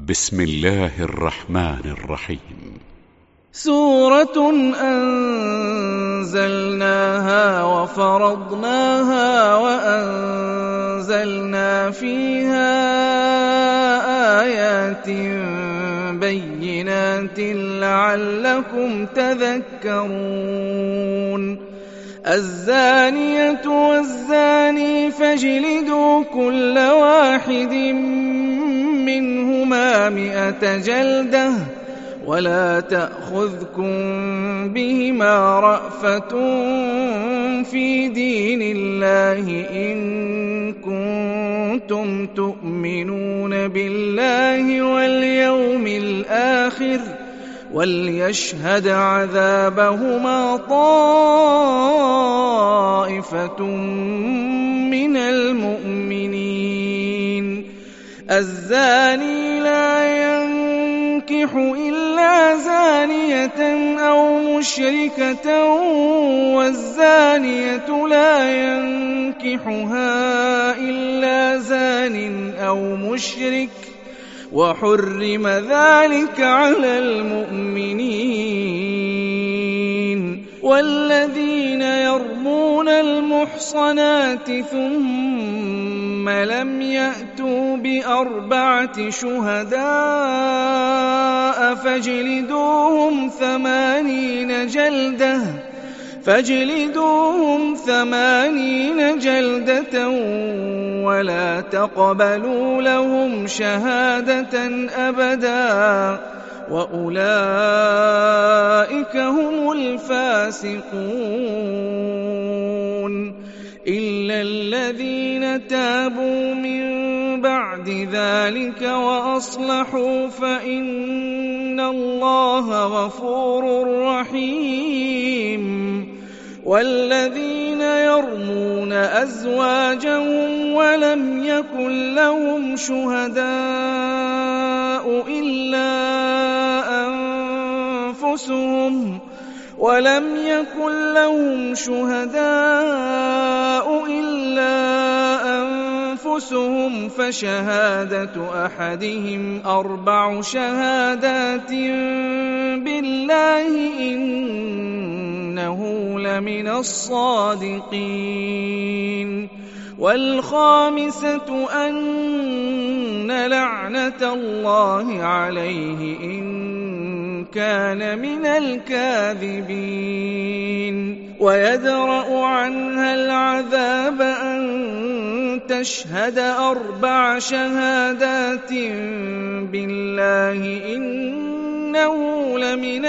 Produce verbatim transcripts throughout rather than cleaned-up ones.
بسم الله الرحمن الرحيم. سورة أنزلناها وفرضناها وأنزلنا فيها آيات بينات لعلكم تذكرون. الزانية والزاني فاجلدوا كل واحد منهما مئة جلدة ولا تأخذكم بهما رأفة في دين الله إن كنتم تؤمنون بالله واليوم الآخر وليشهد عذابهما طائفة من المؤمنين. الزاني لا ينكح إلا زانية أو مشركة والزانية لا ينكحها إلا زان أو مشرك وحرم ذلك على المؤمنين. والذين يرمون المحصنات ثم لم يأتوا بأربعة شهداء فاجلدوهم ثمانين جلدة فاجلدوهم ثمانين جلدة ولا تقبلوا لهم شهادة أبدا وأولئك هم الفاسقون. إلا الذين تابوا من بعد ذلك وأصلحوا فإن الله غفور رحيم. والذين يرمون أزواجهم ولم يكن لهم شهداء إلا أنفسهم ولم يكن لهم شهداء إلا أنفسهم فشهادة أحدهم أربع شهادات بالله إنه لمن الصادقين. والخامسة أن لعنة الله عليه إن كان من الكاذبين. ويدرأ عنها العذاب أن تشهد أربع شهادات بالله إنه لمن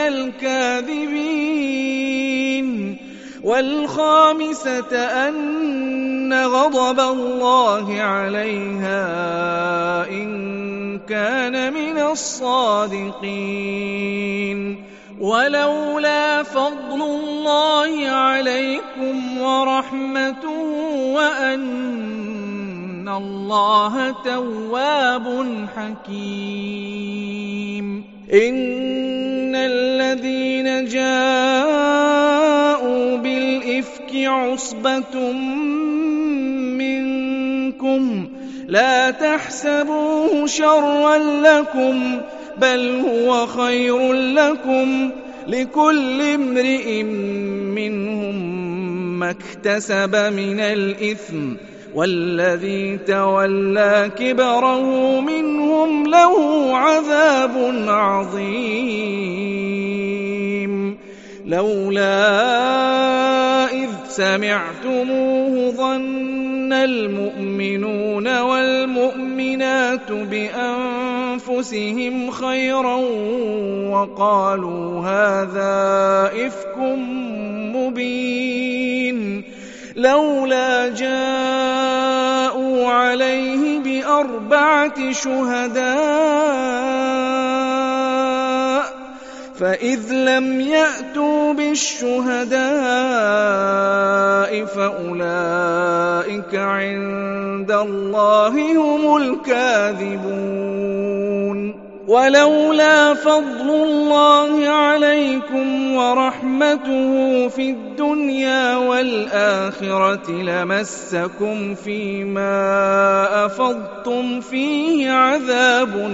الكاذبين. والخامسة أن غضب الله عليها إن كان من الصادقين. ولولا فضل الله عليكم ورحمته وأن الله تواب حكيم. إن الذين جاءوا بالإفك عصبة منكم لا تحسبوه شرا لكم بل هو خير لكم لكل امرئ منهم ما اكتسب من الإثم والذي تولى كبره منهم له عذاب عظيم. لولا إذ سمعتموه ظن المؤمنون والمؤمنات بأنفسهم خيرا وقالوا هذا إفك مبين. لولا جاءوا عليه بأربعة شهداء فإذ لم يأتوا بالشهداء فأولئك عند الله هم الكاذبون. ولولا فضل الله عليكم ورحمته في الدنيا والآخرة لمسكم فيما أفضتم فيه عذاب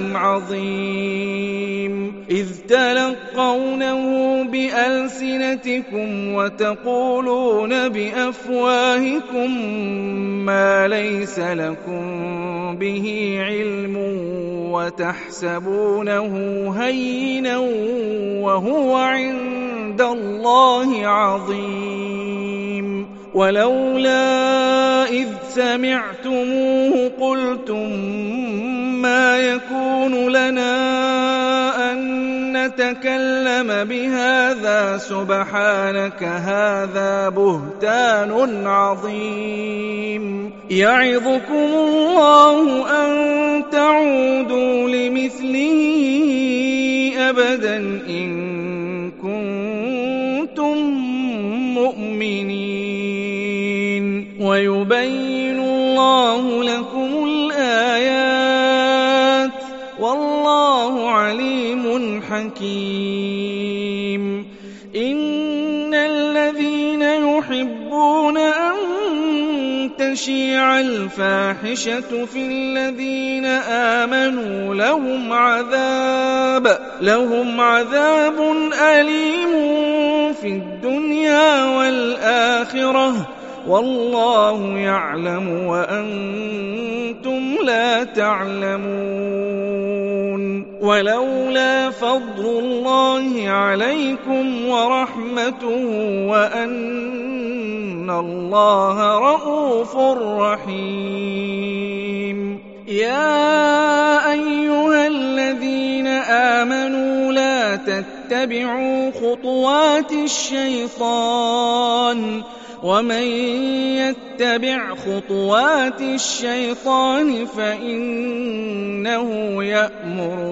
عظيم إذ تلقونه بألسنتكم وتقولون بأفواهكم ما ليس لكم به علم وتحسبونه هينا وهو عند الله عظيم ولولا إذ سمعتموه قلتم ما يكون لنا أن نتكلم بهذا سبحانك هذا بهتان عظيم يعظكم الله أن تعودوا لمثله أبدا إن كنتم مؤمنين ويبين الله لكم الآيات والله عليم حكيم إن الذين يحبون أن تشيع الفاحشة في الذين آمنوا لهم عذاب لهم عذاب أليم في الدنيا والآخرة والله يعلم وأنتم لا تعلمون ولولا فضل الله عليكم ورحمته وأن الله رءوف رحيم يا أيها الذين آمنوا لا تتبعوا خطوات الشيطان ومن يتبع خطوات الشيطان فإنه يأمر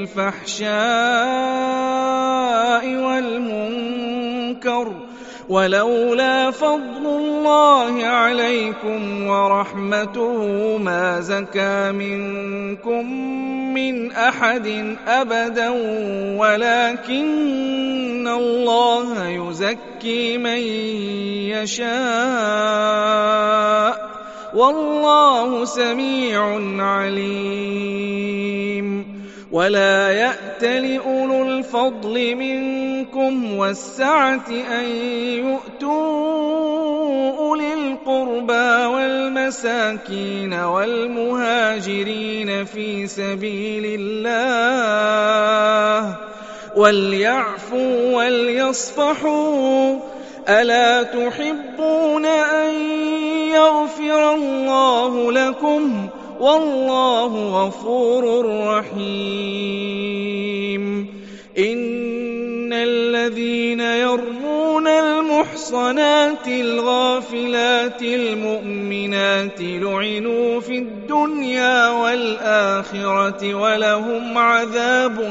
بالفحشاء والمنكر ولولا فضل الله عليكم ورحمته ما زكى منكم من أحد أبدا ولكن الله يزكي من يشاء والله سميع عليم ولا يأت لأولو الفضل منكم والسعة أن يؤتوا أولي القربى والمساكين والمهاجرين في سبيل الله وليعفوا وليصفحوا ألا تحبون أن يغفر الله لكم والله غفور رحيم إن الذين يرمون المحصنات الغافلات المؤمنات لعنوا في الدنيا والآخرة ولهم عذاب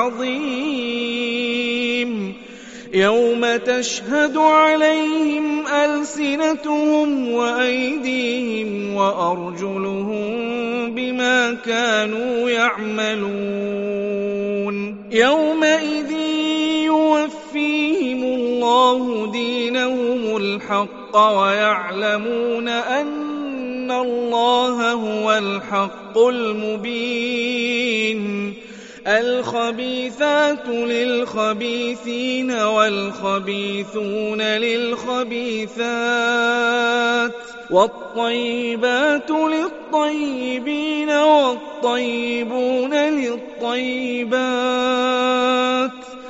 عظيم يوم تشهد عليهم ألسنتهم وأيديهم وأرجلهم بما كانوا يعملون يومئذ يوفيهم الله دينهم الحق ويعلمون أن الله هو الحق المبين الخبيثات للخبيثين والخبيثون للخبيثات والطيبات للطيبين والطيبون للطيبات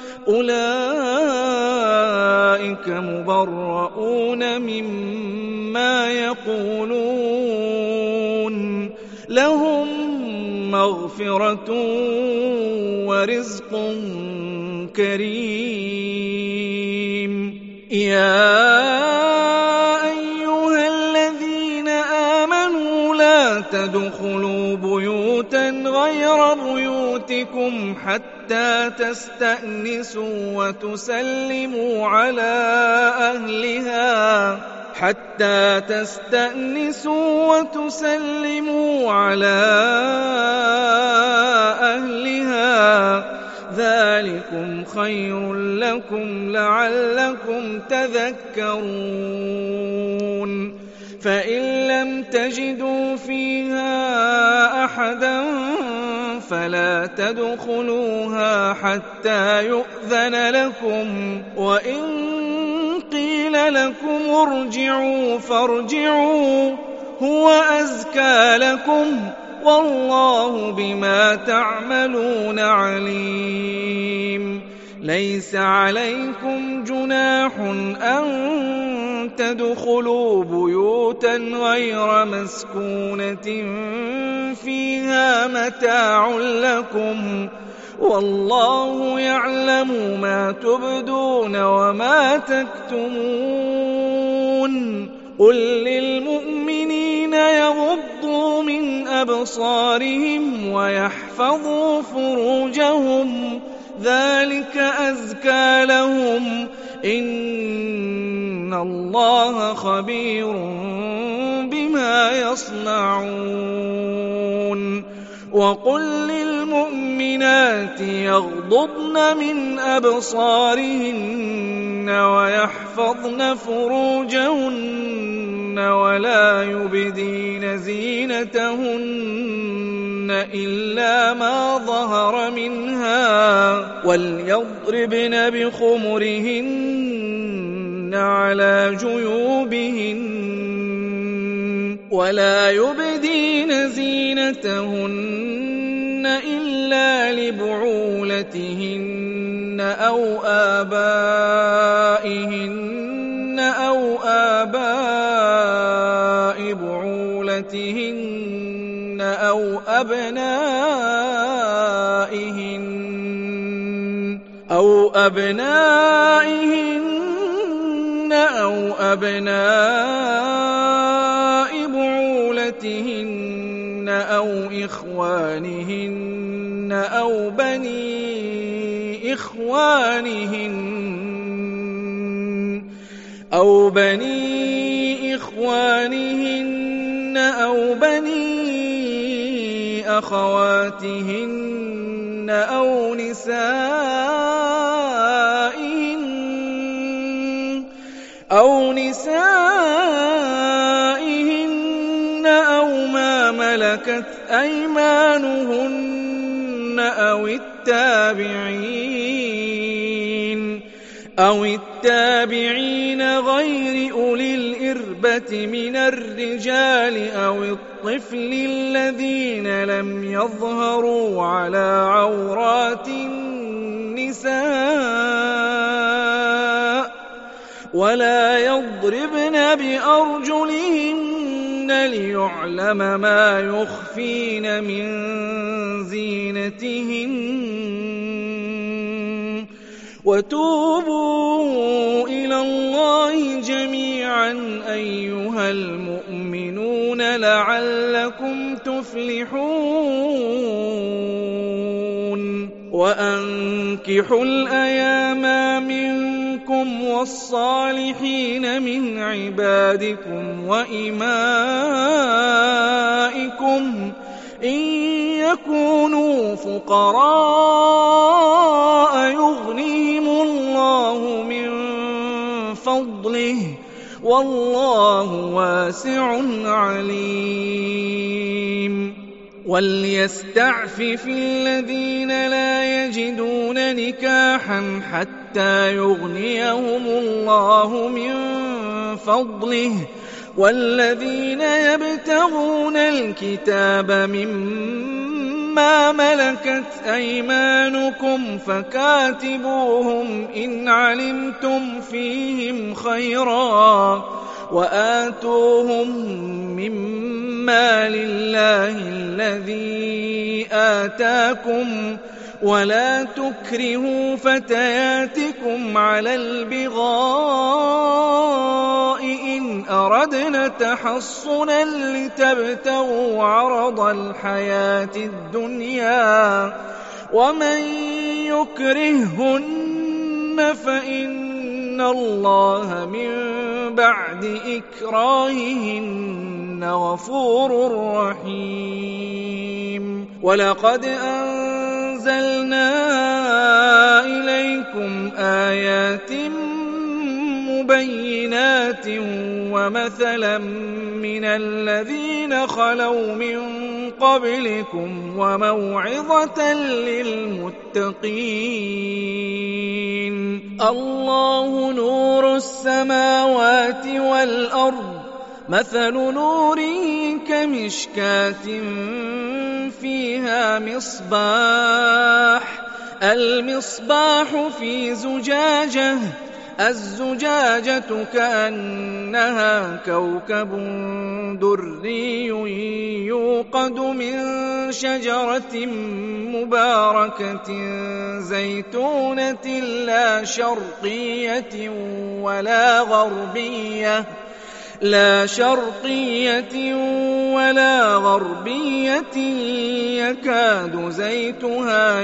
أولئك مبرؤون مما يقولون لهم مغفرة ورزق كريم يا أيها الذين آمنوا لا تدخلوا بيوتا غير بيوتكم حتى تستأنسوا وتسلموا على أهلها حتى تستأنسوا وتسلموا على أهلها ذلكم خير لكم لعلكم تذكرون فإن لم تجدوا فيها أحدا فلا تدخلوها حتى يؤذن لكم وإن قيل لكم ارجعوا فارجعوا هو أزكى لكم والله بما تعملون عليم ليس عليكم جناح أن تدخلوا بيوتا غير مسكونة فيها متاع لكم والله يعلم ما تبدون وما تكتمون قل للمؤمنين يغضوا من أبصارهم ويحفظوا فروجهم ذلك أزكى لهم إن الله خبير بما يصنعون وقل للمؤمنات يغضضن من أبصارهن ويحفظن فروجهن ولا يبدين زينتهن إلا ما ظهر منها وليضربن بخمرهن على جيوبهن ولا يبدين زينتهن إلا لبعولتهن أو آبائهن أو آباء بعولتهن أو أبنائهن أو أبنائهن أو أبناء بعولتهن أو إخوانهن أو بني إخوانهن أو بني إخوانهن أو بني أخواتهن أو نسائهن أو نسائهن أو ما ملكت أيمانهن أو التابعين أو التابعين غير أولي الإربة من الرجال أو الطفل الذين لم يظهروا على عورات النساء ولا يضربن بأرجلهن ليعلم ما يخفين من زينتهن وتوبوا إلى الله جميعا أيها المؤمنون لعلكم تفلحون وأنكحوا الأيام منكم والصالحين من عبادكم وإمائكم إن يكونوا فقراء يغنيهم الله من فضله والله واسع عليم وليستعفف الذين لا يجدون نكاحا حتى يغنيهم الله من فضله والذين يبتغون الكتاب مما ملكت أيمانكم فكاتبوهم إن علمتم فيهم خيرا وآتوهم مما لله الذي آتاكم ولا تكرهوا فتياتكم على البغاء إن أردنا تحصنا لتبتغوا عرض الحياة الدنيا ومن يكرههن فإن الله من بعد إكراههن غفور رحيم ولقد أنزلنا إلى لكم آيات مبينات ومثلا من الذين خلوا من قبلكم وموعظة للمتقين. الله نور السماوات والأرض، مثل نوره كمشكاة فيها مصباح، المصباح في زجاجة، الزجاجة كأنها كوكب دري يوقد من شجرة مباركة زيتونة لا شرقية ولا غربية لا شرقية ولا غربية يكاد زيتها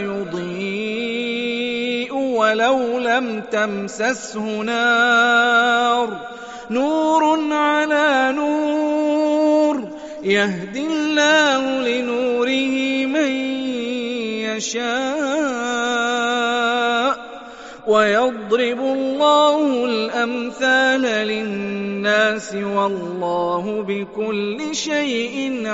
يضيء ولو لم تمسسه نار، نور على نور، يهدي الله لنوره من يشاء ويضرب الله الأمثال للناس والله بكل شيء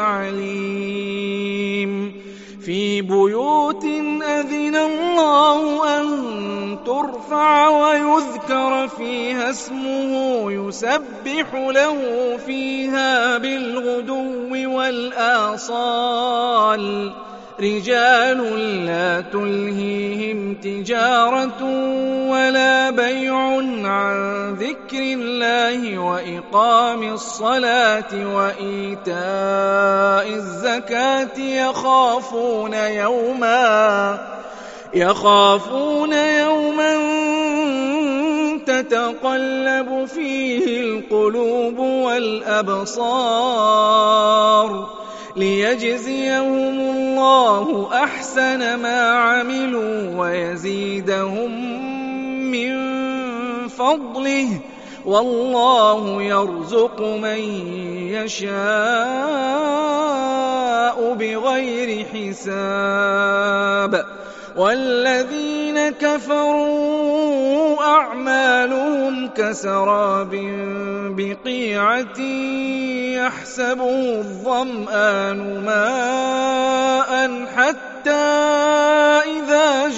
عليم. في بيوت أذن الله أن ترفع ويذكر فيها اسمه يسبح له فيها بالغدو والآصال، رجال لا تلهيهم تجارة ولا بيع عن ذكر الله وإقام الصلاة وإيتاء الزكاة يخافون يوما يخافون يوما تتقلب فيه القلوب والأبصار، ليجزيهم الله أحسن ما عملوا ويزيدهم من فضله، والله يرزق من يشاء بغير حساب. والذين كفروا أعمالهم كسراب بقيعة يحسبه الظمآن ماء حتى إذا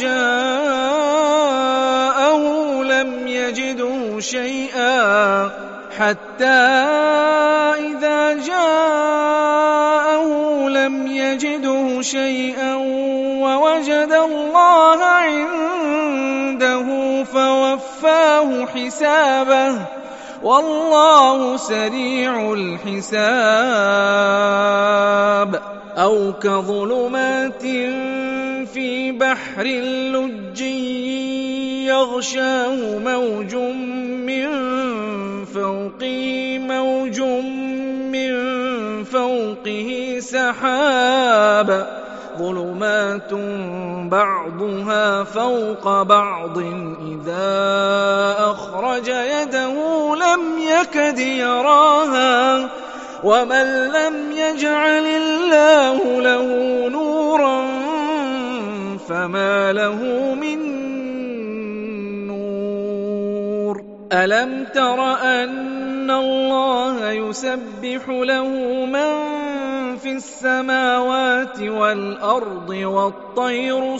جاءه لم يجده شيئا حتى إذا جاءه لم يجده شيئا ووجد الله عنده فوفاه حسابه، والله سريع الحساب. أو كظلمات في بحر لجي يغشاه موج من فوقه موج من فوقه سحاب، ظلمات بعضها فوق بعض إذا أخرج يده لم يكد يراها، ومن لم يجعل الله له نورا فما له من نور. ألم تر أن الله يسبح له من في السماوات والأرض والطير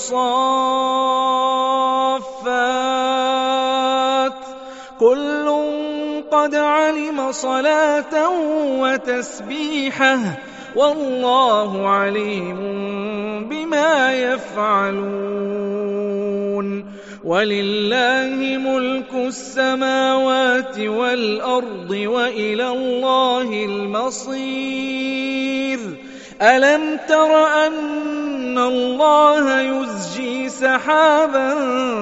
صافات كل قد علم صلاته وتسبيحه والله عليم بما يفعلون. ولله ملك السماوات والأرض وإلى الله المصير. ألم تر أن الله يزجي سحابا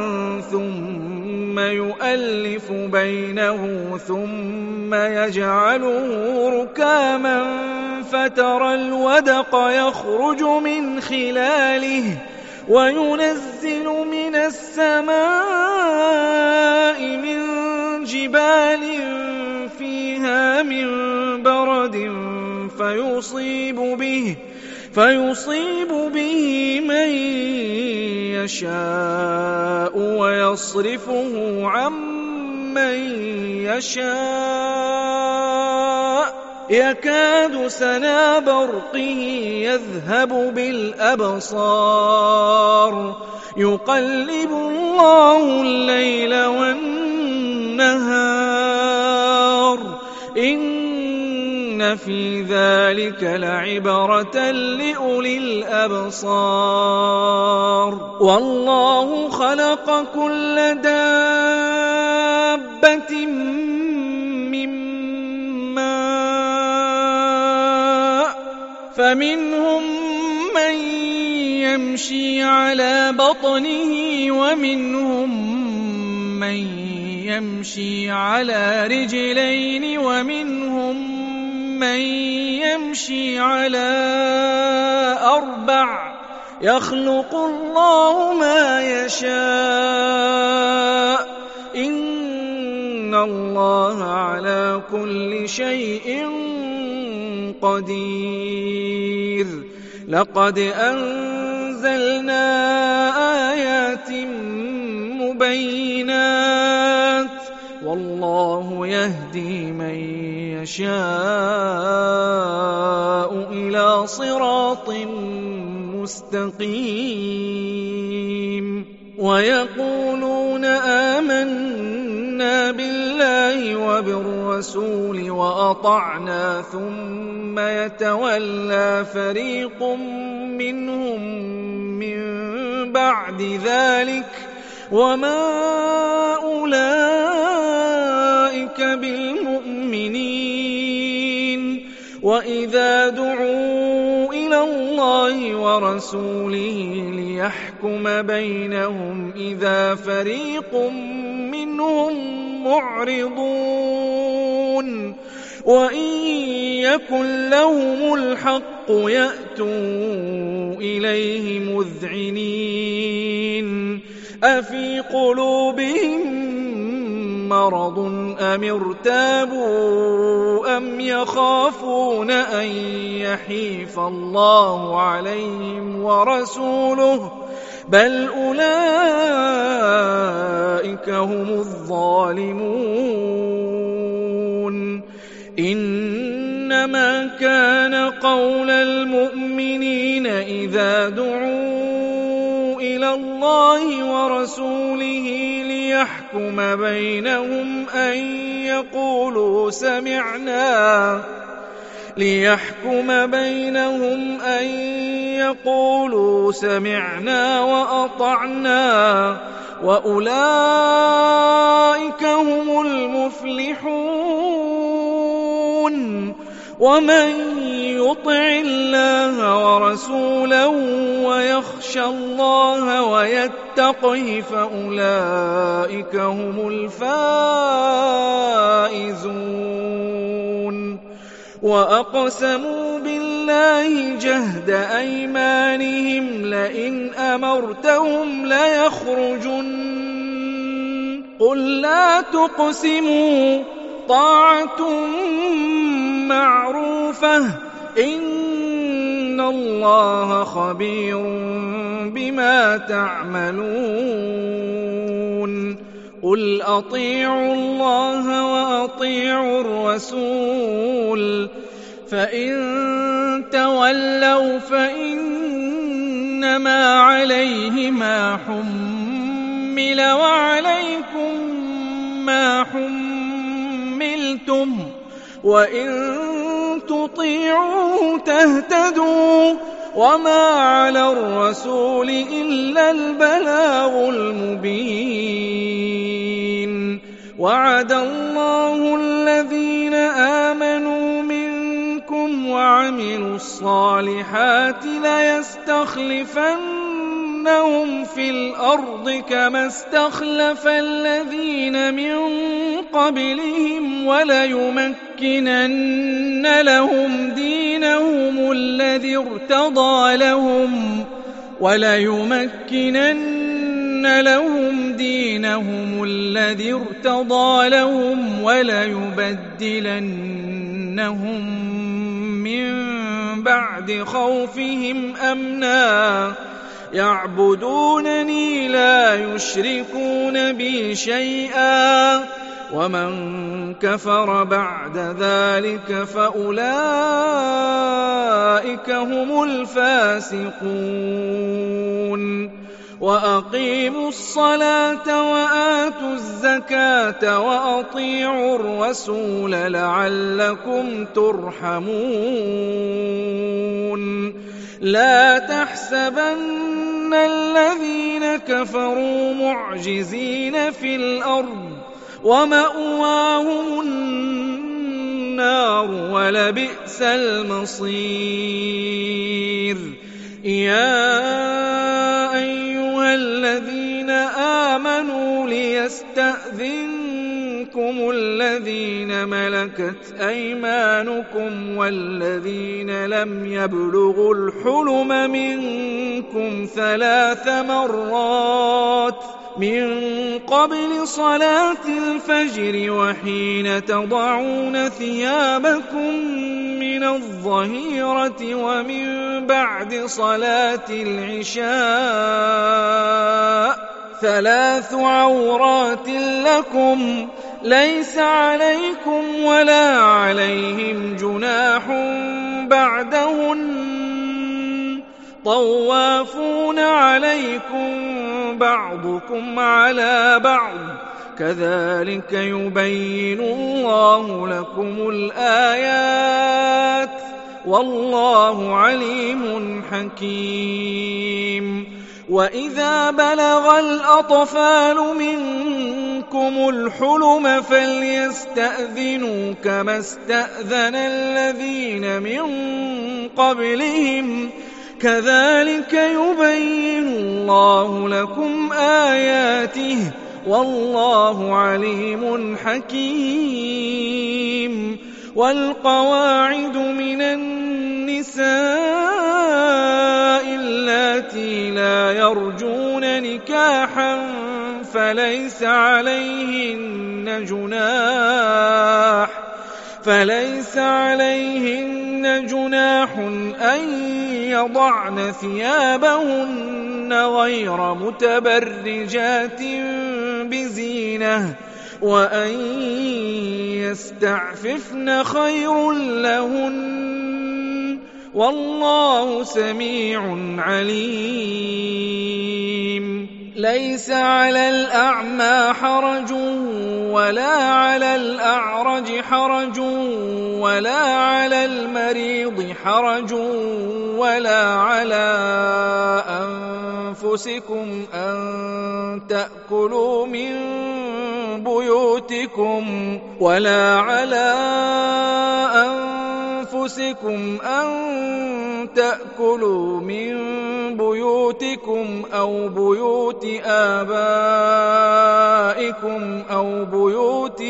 ثم يؤلف بينه ثم يجعله ركاما فترى الودق يخرج من خلاله وينزل من السماء من جبال فيها من برد فيصيب به فيصيب به من يشاء ويصرفه عن من يشاء يكاد سنا برقه يذهب بالأبصار يقلب الله الليل والنهار إن في ذلك لعبرة لأولي الأبصار والله خلق كل دابة من ماء فمنهم من يمشي على بطنه ومنهم من يمشي على رجلين ومنهم من يمشي على أربع يخلق الله ما يشاء إن الله على كل شيء قدير لقد أنزلنا آيات مبينات والله يهدي من يشاء إلى صراط مستقيم ويقولون آمنا بالله وبالرسول وأطعنا ثم يتولى فريق منهم من بعد ذلك وما أولئك بالمؤمنين وإذا دعوا إلى الله ورسوله ليحكم بينهم إذا فريق منهم معرضون وإن يكن لهم الحق يأتوا إليه مذعنين أفي قلوبهم مرض أم ارتابوا أم يخافون أن يحيف الله عليهم ورسوله بل أولئك هم الظالمون إنما كان قول المؤمنين إذا دعوا إلى الله ورسوله ليحكم بينهم أن يقولوا سمعنا ليحكم بينهم أن يقولوا سمعنا وأطعنا وأولئك هم المفلحون ومن يطع الله ورسوله ويخشى الله ويتقه فأولئك هم الفائزون وأقسموا بالله جهد أيمانهم لئن أمرتهم ليخرجن قل لا تقسموا طاعة معروفة إن الله خبير بما تعملون قل أطيعوا الله وأطيعوا الرسول فإن تولوا فإنما عليه ما حمل وعليكم ما حملتم وإن تطيعوا تهتدوا وما على الرسول إلا البلاغ المبين وعد الله الذين آمنوا منكم وعملوا الصالحات ليستخلفنهم في الأرض كما استخلف الذين من قبلهم وليمكنن لهم دينهم الذي ارتضى لهم وليمكنن لهم دينهم الذي ارتضى لهم وليبدلنهم من بعد خوفهم أمنا يعبدونني لا يشركون بي شيئا ومن كفر بعد ذلك فأولئك هم الفاسقون وأقيموا الصلاة وآتوا الزكاة وأطيعوا الرسول لعلكم ترحمون لا تحسبن الذين كفروا معجزين في الأرض ومأواهم النار ولبئس المصير يا أيها الذين آمنوا ليستأذنكم الذين ملكت أيمانكم والذين لم يبلغوا الحلم منكم ثلاث مرات من قبل صلاة الفجر وحين تضعون ثيابكم من الظهيرة ومن بعد صلاة العشاء ثلاث عورات لكم ليس عليكم ولا عليهم جناح بعدهن طوافون عليكم بعضكم على بعض كذلك يبين الله لكم الآيات والله عليم حكيم وإذا بلغ الأطفال منكم الحلم فليستأذنوا كما استأذن الذين من قبلهم كذلك يبين الله لكم آياته والله عليم حكيم والقواعد من النساء اللاتي لا يرجون نكاحا فليس عليهن جناح فليس عليهن جناح أن يضعن ثيابهن غير متبرجات بزينة وأن يستعففن خير لهن والله سميع عليم ليس على الأعمى حرج ولا على الأعرج حرج ولا على المريض حرج ولا على أنفسكم أن تأكلوا من بيوتكم ولا على أنفسكم أن تأكلوا من بيوتكم أو بيوت آبائكم أو بيوت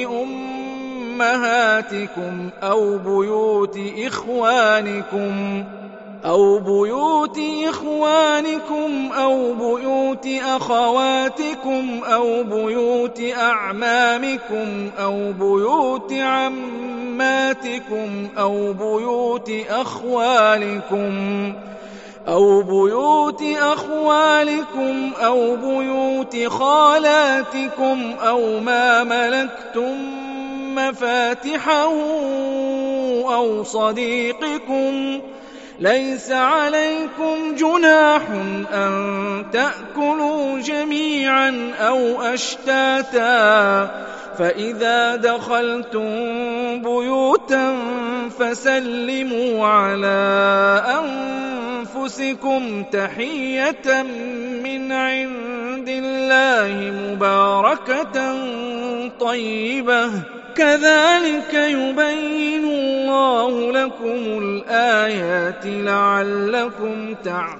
أمهاتكم أو بيوت إخوانكم أو بيوت إخوانكم أو بيوت أخواتكم أو بيوت أعمامكم أو بيوت عماتكم أو بيوت أخوالكم أو بيوت أخوالكم أو بيوت خالاتكم أو ما ملكتم مفاتحه أو صديقكم ليس عليكم جناح أن تأكلوا جميعا أو أشتاتا فإذا دخلتم بيوتا فسلموا على أنفسكم تحية من عند الله مباركة طيبة كذلك يبين الله لكم الآيات لعلكم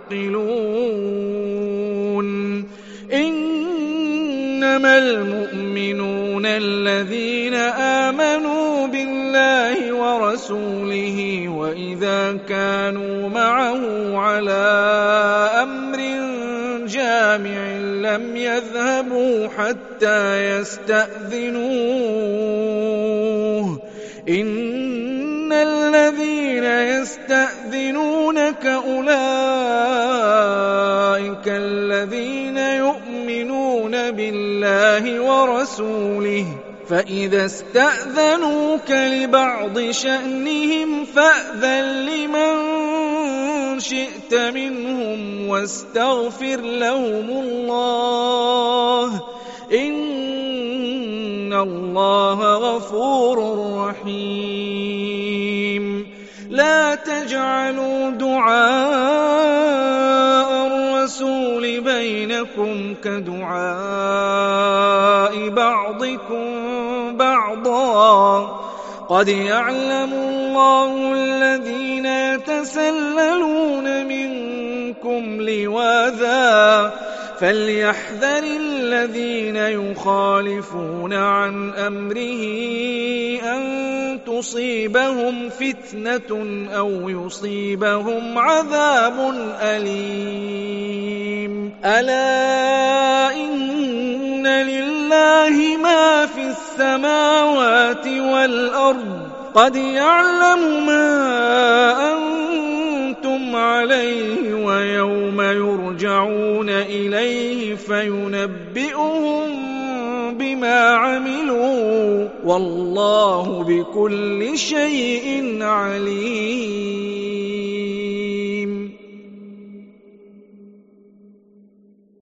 تعقلون إنما المؤمنون الذين آمنوا بالله ورسوله وإذا كانوا معه على أمر جامع لم يذهبوا حتى يستأذنوه إن إن الذين يستأذنونك أولئك الذين يؤمنون بالله ورسوله فإذا استأذنوك لبعض شأنهم فأذن لمن شئت منهم واستغفر لهم الله إن الله غفور رحيم. لا تجعلوا دعاء الرسول بينكم كدعاء بعضكم بعضا قد يعلم الله الذين يتسللون منكم لواذا فليحذر الذين يخالفون عن أمره أن تصيبهم فتنة أو يصيبهم عذاب أليم. ألا إن لله ما في السماوات والأرض قد يعلم ما أنتم عليه ويوم يرجعون إليه فينبئهم بما عملوا والله بكل شيء عليم.